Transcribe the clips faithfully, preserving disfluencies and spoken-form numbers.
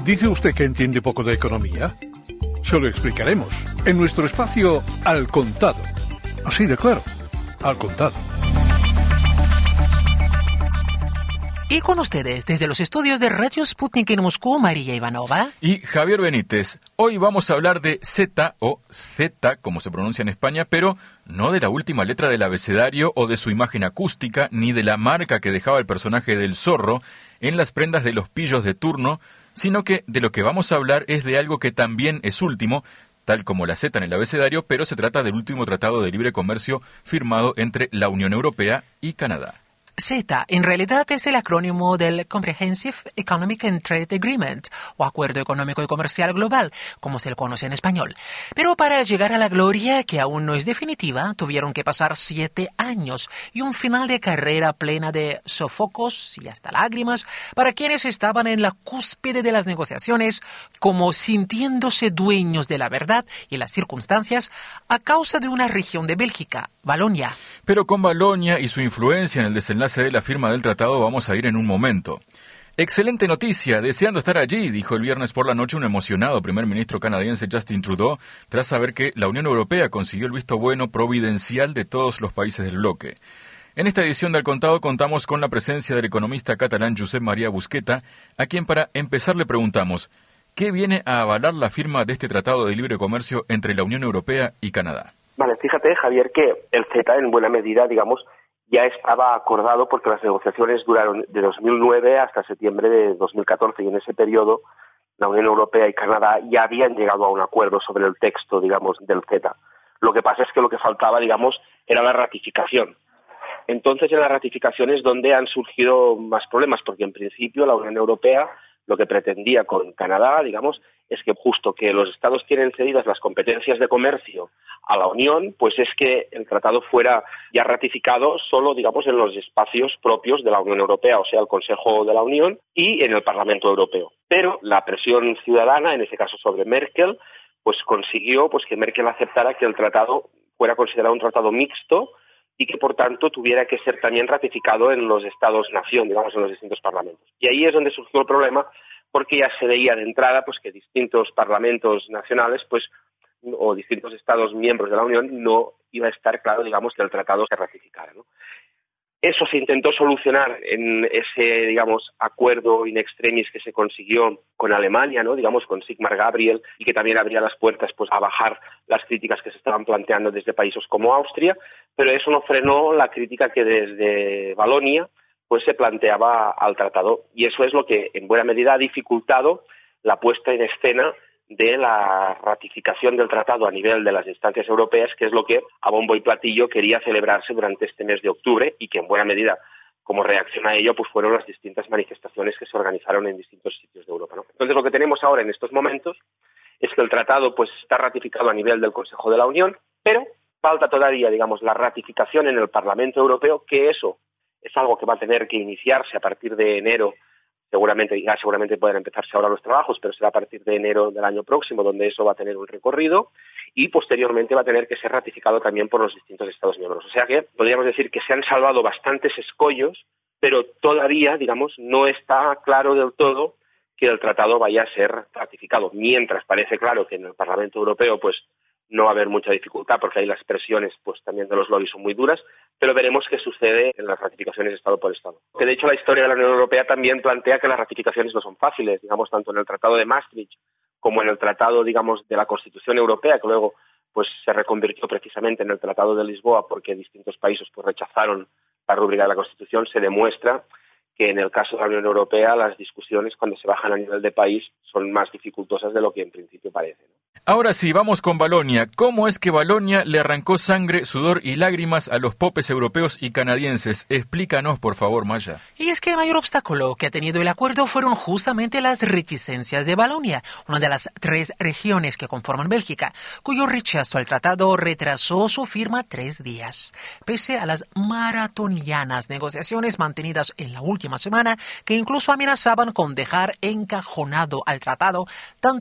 ¿Dice usted que entiende poco de economía? Se lo explicaremos en nuestro espacio Al Contado. Así de claro, Al Contado. Y con ustedes, desde los estudios de Radio Sputnik en Moscú, María Ivanova y Javier Benítez. Hoy vamos a hablar de Z, o Z, como se pronuncia en España, pero no de la última letra del abecedario o de su imagen acústica, ni de la marca que dejaba el personaje del zorro en las prendas de los pillos de turno, sino que de lo que vamos a hablar es de algo que también es último, tal como la Z en el abecedario, pero se trata del último tratado de libre comercio firmado entre la Unión Europea y Canadá. Z, en realidad, es el acrónimo del Comprehensive Economic and Trade Agreement, o Acuerdo Económico y Comercial Global, como se le conoce en español. Pero para llegar a la gloria, que aún no es definitiva, tuvieron que pasar siete años y un final de carrera plena de sofocos y hasta lágrimas para quienes estaban en la cúspide de las negociaciones, como sintiéndose dueños de la verdad y las circunstancias a causa de una región de Bélgica, Valonia. Pero con Valonia y su influencia en el desenlace de la firma del tratado vamos a ir en un momento. Excelente noticia, deseando estar allí, dijo el viernes por la noche un emocionado primer ministro canadiense Justin Trudeau, tras saber que la Unión Europea consiguió el visto bueno providencial de todos los países del bloque. En esta edición de Al Contado contamos con la presencia del economista catalán Josep María Busqueta, a quien para empezar le preguntamos, ¿qué viene a avalar la firma de este tratado de libre comercio entre la Unión Europea y Canadá? Vale, fíjate, Javier, que el CETA en buena medida, digamos, ya estaba acordado porque las negociaciones duraron de dos mil nueve hasta septiembre de dos mil catorce y en ese periodo la Unión Europea y Canadá ya habían llegado a un acuerdo sobre el texto, digamos, del CETA. Lo que pasa es que lo que faltaba, digamos, era la ratificación. Entonces, en la ratificación es donde han surgido más problemas, porque en principio la Unión Europea lo que pretendía con Canadá, digamos, es que justo que los Estados tienen cedidas las competencias de comercio a la Unión, pues es que el tratado fuera ya ratificado solo, digamos, en los espacios propios de la Unión Europea, o sea, el Consejo de la Unión y en el Parlamento Europeo. Pero la presión ciudadana, en ese caso sobre Merkel, pues consiguió pues que Merkel aceptara que el tratado fuera considerado un tratado mixto y que, por tanto, tuviera que ser también ratificado en los Estados-nación, digamos, en los distintos parlamentos. Y ahí es donde surgió el problema, porque ya se veía de entrada pues que distintos parlamentos nacionales, pues o distintos Estados miembros de la Unión, no iba a estar claro, digamos, que el tratado se ratificara, ¿no? Eso se intentó solucionar en ese, digamos, acuerdo in extremis que se consiguió con Alemania, ¿no? Digamos, con Sigmar Gabriel, y que también abría las puertas pues a bajar las críticas que se estaban planteando desde países como Austria, pero eso no frenó la crítica que desde Valonia pues se planteaba al tratado, y eso es lo que en buena medida ha dificultado la puesta en escena de la ratificación del tratado a nivel de las instancias europeas, que es lo que a bombo y platillo quería celebrarse durante este mes de octubre y que en buena medida, como reacción a ello, pues fueron las distintas manifestaciones que se organizaron en distintos sitios de Europa, ¿no? Entonces, lo que tenemos ahora en estos momentos es que el tratado pues está ratificado a nivel del Consejo de la Unión, pero falta todavía, digamos, la ratificación en el Parlamento Europeo, que eso es algo que va a tener que iniciarse a partir de enero. Seguramente, ya seguramente pueden empezarse ahora los trabajos, pero será a partir de enero del año próximo donde eso va a tener un recorrido y posteriormente va a tener que ser ratificado también por los distintos Estados miembros. O sea que podríamos decir que se han salvado bastantes escollos, pero todavía, digamos, no está claro del todo que el tratado vaya a ser ratificado. Mientras parece claro que en el Parlamento Europeo pues no va a haber mucha dificultad porque ahí las presiones pues también de los lobbies son muy duras, pero veremos qué sucede en las ratificaciones Estado por Estado. Que de hecho la historia de la Unión Europea también plantea que las ratificaciones no son fáciles, digamos, tanto en el Tratado de Maastricht como en el Tratado, digamos, de la Constitución Europea, que luego pues se reconvirtió precisamente en el Tratado de Lisboa porque distintos países pues rechazaron la rúbrica de la Constitución. Se demuestra que en el caso de la Unión Europea las discusiones cuando se bajan a nivel de país son más dificultosas de lo que en principio parece, ¿no? Ahora sí, vamos con Valonia. ¿Cómo es que Valonia le arrancó sangre, sudor y lágrimas a los popes europeos y canadienses? Explícanos, por favor, Maya. Y es que el mayor obstáculo que ha tenido el acuerdo fueron justamente las reticencias de Valonia, una de las tres regiones que conforman Bélgica, cuyo rechazo al tratado retrasó su firma tres días, pese a las maratonianas negociaciones mantenidas en la última semana, que incluso amenazaban con dejar encajonado al tratado tanto las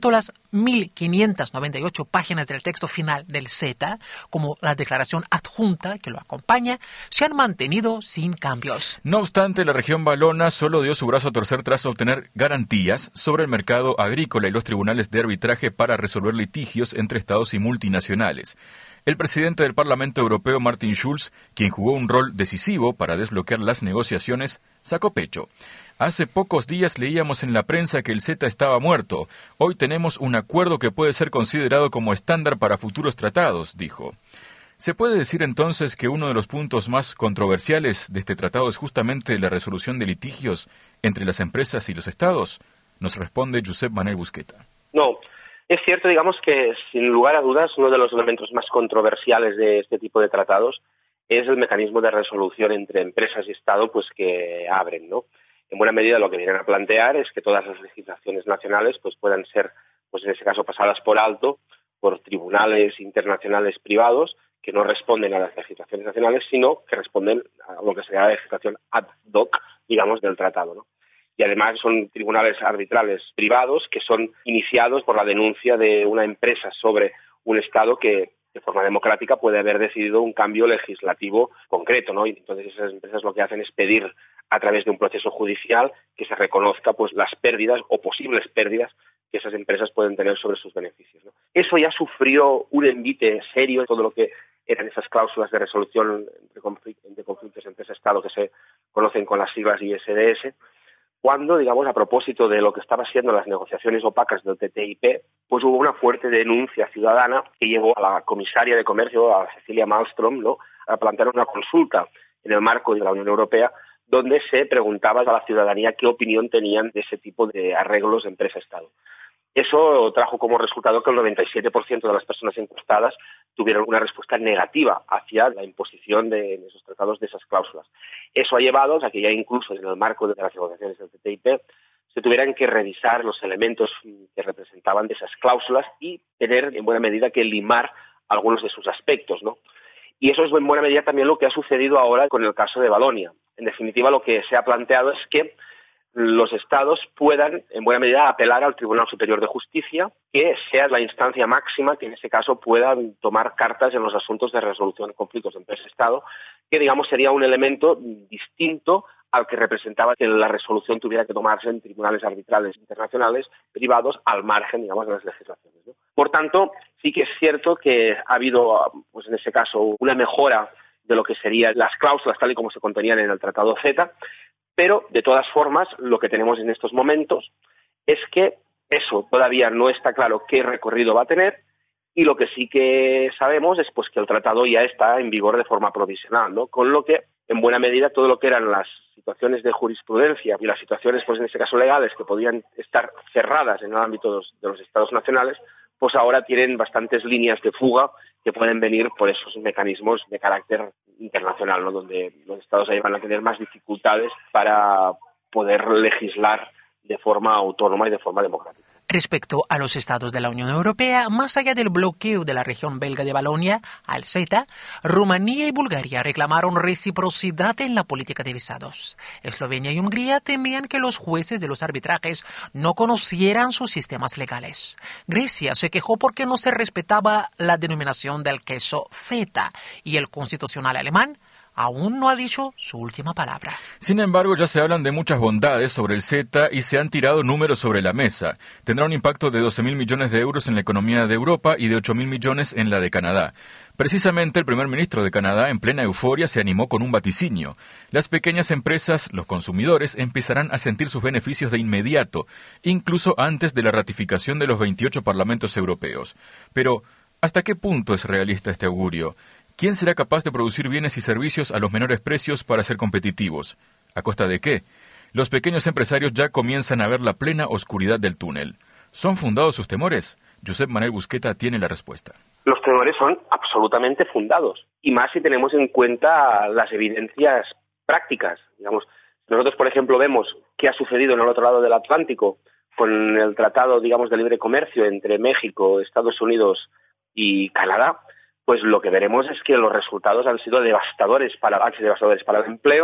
mil quinientas noventa y ocho páginas del texto final del CETA, como la declaración adjunta que lo acompaña, se han mantenido sin cambios. No obstante, la región valona solo dio su brazo a torcer tras obtener garantías sobre el mercado agrícola y los tribunales de arbitraje para resolver litigios entre estados y multinacionales. El presidente del Parlamento Europeo, Martin Schulz, quien jugó un rol decisivo para desbloquear las negociaciones, sacó pecho. Hace pocos días leíamos en la prensa que el CETA estaba muerto. Hoy tenemos un acuerdo que puede ser considerado como estándar para futuros tratados, dijo. ¿Se puede decir entonces que uno de los puntos más controversiales de este tratado es justamente la resolución de litigios entre las empresas y los estados? Nos responde Josep Manel Busqueta. No. Es cierto, digamos, que sin lugar a dudas uno de los elementos más controversiales de este tipo de tratados es el mecanismo de resolución entre empresas y Estado pues que abren, ¿no? En buena medida lo que vienen a plantear es que todas las legislaciones nacionales pues puedan ser, pues en ese caso, pasadas por alto por tribunales internacionales privados que no responden a las legislaciones nacionales, sino que responden a lo que sería la legislación ad hoc, digamos, del tratado, ¿no? Y además son tribunales arbitrales privados que son iniciados por la denuncia de una empresa sobre un Estado que, de forma democrática, puede haber decidido un cambio legislativo concreto, ¿no? Y entonces esas empresas lo que hacen es pedir a través de un proceso judicial que se reconozca pues las pérdidas o posibles pérdidas que esas empresas pueden tener sobre sus beneficios, ¿no? Eso ya sufrió un envite serio en todo lo que eran esas cláusulas de resolución de conflictos, de conflictos empresa-Estado que se conocen con las siglas I S D S, cuando, digamos, a propósito de lo que estaban siendo las negociaciones opacas del T T I P, pues hubo una fuerte denuncia ciudadana que llevó a la comisaria de Comercio, a Cecilia Malmström, ¿no?, a plantear una consulta en el marco de la Unión Europea, donde se preguntaba a la ciudadanía qué opinión tenían de ese tipo de arreglos empresa-Estado. Eso trajo como resultado que el noventa y siete por ciento de las personas encuestadas tuvieron una respuesta negativa hacia la imposición de en esos tratados de esas cláusulas. Eso ha llevado a que ya incluso en el marco de las negociaciones del T T I P se tuvieran que revisar los elementos que representaban de esas cláusulas y tener en buena medida que limar algunos de sus aspectos, ¿no? Y eso es en buena medida también lo que ha sucedido ahora con el caso de Valonia. En definitiva, lo que se ha planteado es que los Estados puedan, en buena medida, apelar al Tribunal Superior de Justicia, que sea la instancia máxima que en ese caso puedan tomar cartas en los asuntos de resolución de conflictos empresa-Estado, que, digamos, sería un elemento distinto al que representaba que la resolución tuviera que tomarse en tribunales arbitrales internacionales privados al margen, digamos, de las legislaciones, ¿no? Por tanto, sí que es cierto que ha habido, pues en ese caso, una mejora de lo que serían las cláusulas tal y como se contenían en el Tratado CETA, pero, de todas formas, lo que tenemos en estos momentos es que eso todavía no está claro qué recorrido va a tener, y lo que sí que sabemos es pues que el tratado ya está en vigor de forma provisional, ¿no? Con lo que, en buena medida, todo lo que eran las situaciones de jurisprudencia y las situaciones, pues en este caso legales, que podían estar cerradas en el ámbito de los, de los Estados nacionales, pues ahora tienen bastantes líneas de fuga que pueden venir por esos mecanismos de carácter internacional, ¿no?, donde los Estados ahí van a tener más dificultades para poder legislar de forma autónoma y de forma democrática. Respecto a los estados de la Unión Europea, más allá del bloqueo de la región belga de Valonia al CETA, Rumanía y Bulgaria reclamaron reciprocidad en la política de visados. Eslovenia y Hungría temían que los jueces de los arbitrajes no conocieran sus sistemas legales. Grecia se quejó porque no se respetaba la denominación del queso feta, y el constitucional alemán aún no ha dicho su última palabra. Sin embargo, ya se hablan de muchas bondades sobre el CETA y se han tirado números sobre la mesa. Tendrá un impacto de doce mil millones de euros en la economía de Europa y de ocho mil millones en la de Canadá. Precisamente el primer ministro de Canadá, en plena euforia, se animó con un vaticinio. Las pequeñas empresas, los consumidores, empezarán a sentir sus beneficios de inmediato, incluso antes de la ratificación de los veintiocho parlamentos europeos. Pero, ¿hasta qué punto es realista este augurio? ¿Quién será capaz de producir bienes y servicios a los menores precios para ser competitivos? ¿A costa de qué? Los pequeños empresarios ya comienzan a ver la plena oscuridad del túnel. ¿Son fundados sus temores? Josep Manel Busqueta tiene la respuesta. Los temores son absolutamente fundados, y más si tenemos en cuenta las evidencias prácticas. Digamos, nosotros, por ejemplo, vemos qué ha sucedido en el otro lado del Atlántico con el tratado, digamos, de libre comercio entre México, Estados Unidos y Canadá. Pues lo que veremos es que los resultados han sido devastadores para, han sido devastadores para el empleo,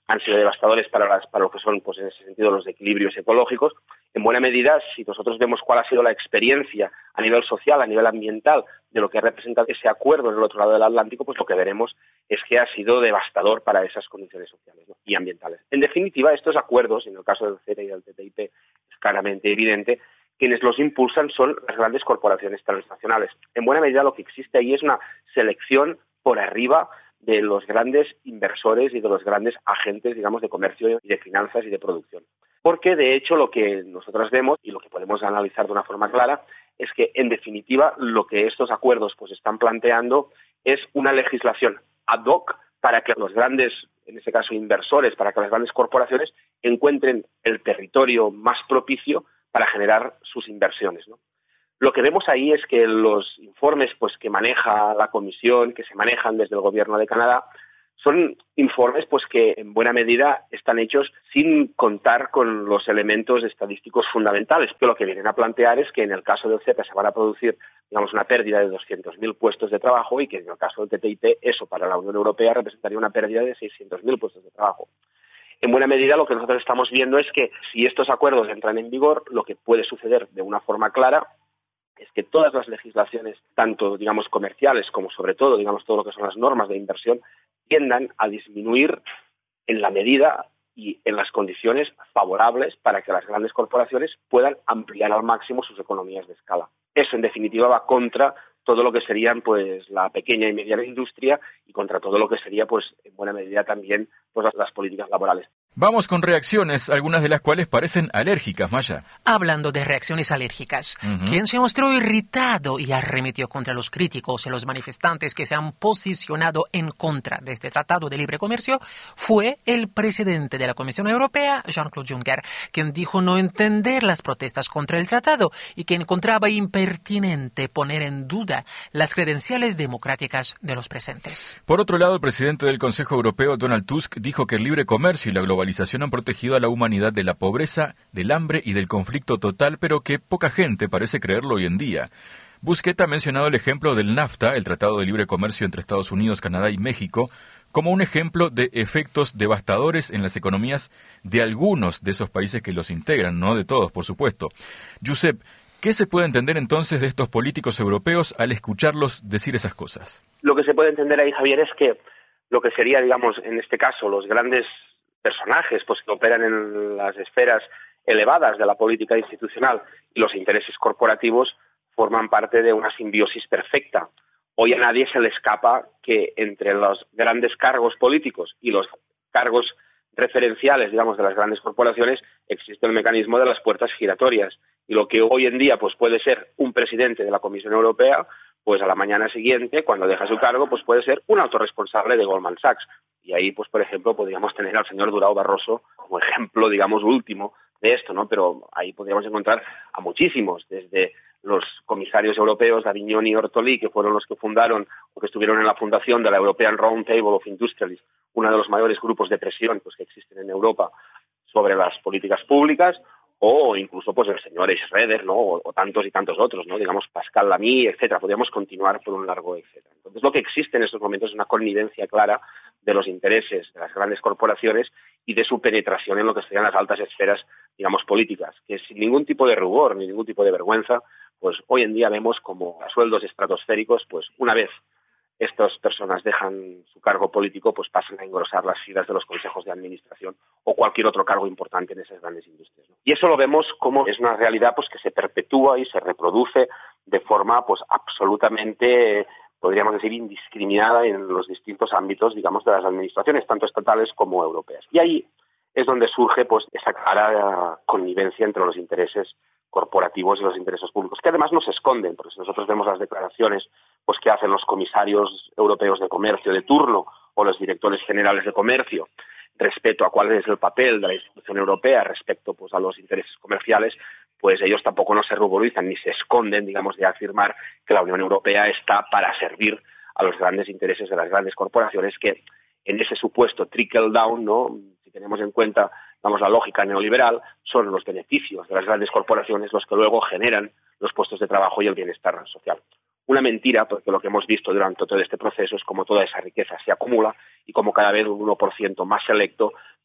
han sido devastadores para, las, para lo que son, pues en ese sentido, los equilibrios ecológicos. En buena medida, si nosotros vemos cuál ha sido la experiencia a nivel social, a nivel ambiental, de lo que representa ese acuerdo en el otro lado del Atlántico, pues lo que veremos es que ha sido devastador para esas condiciones sociales, ¿no?, y ambientales. En definitiva, estos acuerdos, en el caso del CETA y del T T I P, es claramente evidente, quienes los impulsan son las grandes corporaciones transnacionales. En buena medida, lo que existe ahí es una selección por arriba de los grandes inversores y de los grandes agentes, digamos, de comercio y de finanzas y de producción. Porque, de hecho, lo que nosotros vemos y lo que podemos analizar de una forma clara es que, en definitiva, lo que estos acuerdos pues están planteando es una legislación ad hoc para que los grandes, en este caso inversores, para que las grandes corporaciones encuentren el territorio más propicio para generar sus inversiones, ¿no? Lo que vemos ahí es que los informes pues que maneja la Comisión, que se manejan desde el Gobierno de Canadá, son informes pues que en buena medida están hechos sin contar con los elementos estadísticos fundamentales, que lo que vienen a plantear es que en el caso del CETA se van a producir, digamos, una pérdida de doscientos mil puestos de trabajo y que en el caso del T T I P eso para la Unión Europea representaría una pérdida de seiscientos mil puestos de trabajo. En buena medida lo que nosotros estamos viendo es que si estos acuerdos entran en vigor, lo que puede suceder de una forma clara es que todas las legislaciones, tanto, digamos, comerciales como, sobre todo, digamos, todo lo que son las normas de inversión, tiendan a disminuir en la medida y en las condiciones favorables para que las grandes corporaciones puedan ampliar al máximo sus economías de escala. Eso, en definitiva, va contra todo lo que serían pues la pequeña y mediana industria y contra todo lo que sería, pues en buena medida también, pues las, las políticas laborales. Vamos con reacciones, algunas de las cuales parecen alérgicas, Maya. Hablando de reacciones alérgicas, uh-huh. quien se mostró irritado y arremetió contra los críticos y los manifestantes que se han posicionado en contra de este Tratado de Libre Comercio fue el presidente de la Comisión Europea, Jean-Claude Juncker, quien dijo no entender las protestas contra el tratado y que encontraba impertinente poner en duda las credenciales democráticas de los presentes. Por otro lado, el presidente del Consejo Europeo, Donald Tusk, dijo que el libre comercio y la globalización han protegido a la humanidad de la pobreza, del hambre y del conflicto total, pero que poca gente parece creerlo hoy en día. Busquets ha mencionado el ejemplo del NAFTA, el Tratado de Libre Comercio entre Estados Unidos, Canadá y México, como un ejemplo de efectos devastadores en las economías de algunos de esos países que los integran, no de todos, por supuesto. Josep, ¿qué se puede entender entonces de estos políticos europeos al escucharlos decir esas cosas? Lo que se puede entender ahí, Javier, es que lo que sería, digamos, en este caso, los grandes personajes pues que operan en las esferas elevadas de la política institucional y los intereses corporativos forman parte de una simbiosis perfecta. Hoy a nadie se le escapa que entre los grandes cargos políticos y los cargos referenciales, digamos, de las grandes corporaciones existe el mecanismo de las puertas giratorias y lo que hoy en día pues puede ser un presidente de la Comisión Europea, pues a la mañana siguiente, cuando deja su cargo, pues puede ser un autorresponsable de Goldman Sachs. Y ahí, pues por ejemplo, podríamos tener al señor Durão Barroso como ejemplo, digamos, último de esto, ¿no? Pero ahí podríamos encontrar a muchísimos, desde los comisarios europeos, Davignon y Ortolí, que fueron los que fundaron o que estuvieron en la fundación de la European Round Table of Industrialists, uno de los mayores grupos de presión pues, que existen en Europa sobre las políticas públicas, o incluso pues el señor Schroeder, ¿no? O, o tantos y tantos otros, ¿no? Digamos Pascal Lamy, etcétera. Podríamos continuar por un largo etcétera. Entonces lo que existe en estos momentos es una connivencia clara de los intereses de las grandes corporaciones y de su penetración en lo que serían las altas esferas, digamos, políticas, que sin ningún tipo de rubor ni ningún tipo de vergüenza, pues hoy en día vemos como a sueldos estratosféricos, pues una vez estas personas dejan su cargo político, pues pasan a engrosar las filas de los consejos de administración o cualquier otro cargo importante en esas grandes industrias, ¿no? Y eso lo vemos como es una realidad pues que se perpetúa y se reproduce de forma pues absolutamente, podríamos decir, indiscriminada en los distintos ámbitos, digamos, de las administraciones, tanto estatales como europeas. Y ahí es donde surge pues esa clara connivencia entre los intereses corporativos y los intereses públicos, que además no se esconden, porque si nosotros vemos las declaraciones pues que hacen los comisarios europeos de comercio de turno o los directores generales de comercio respecto a cuál es el papel de la institución europea respecto pues a los intereses comerciales, pues ellos tampoco no se ruborizan ni se esconden, digamos, de afirmar que la Unión Europea está para servir a los grandes intereses de las grandes corporaciones que en ese supuesto trickle down, ¿no? Si tenemos en cuenta, vamos, la lógica neoliberal, son los beneficios de las grandes corporaciones los que luego generan los puestos de trabajo y el bienestar social. Una mentira, porque lo que hemos visto durante todo este proceso es como toda esa riqueza se acumula y como cada vez un uno por ciento más selecto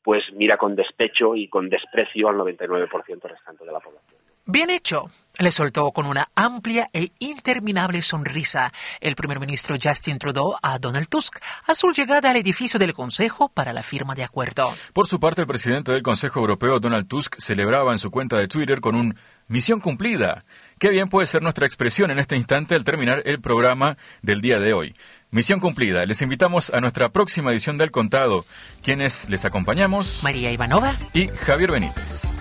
pues mira con despecho y con desprecio al noventa y nueve por ciento restante de la población. Bien hecho, le soltó con una amplia e interminable sonrisa el primer ministro Justin Trudeau a Donald Tusk a su llegada al edificio del Consejo para la firma de acuerdo. Por su parte, el presidente del Consejo Europeo, Donald Tusk, celebraba en su cuenta de Twitter con un misión cumplida. Qué bien puede ser nuestra expresión en este instante al terminar el programa del día de hoy. Misión cumplida. Les invitamos a nuestra próxima edición del Contado, quienes les acompañamos, María Ivanova y Javier Benítez.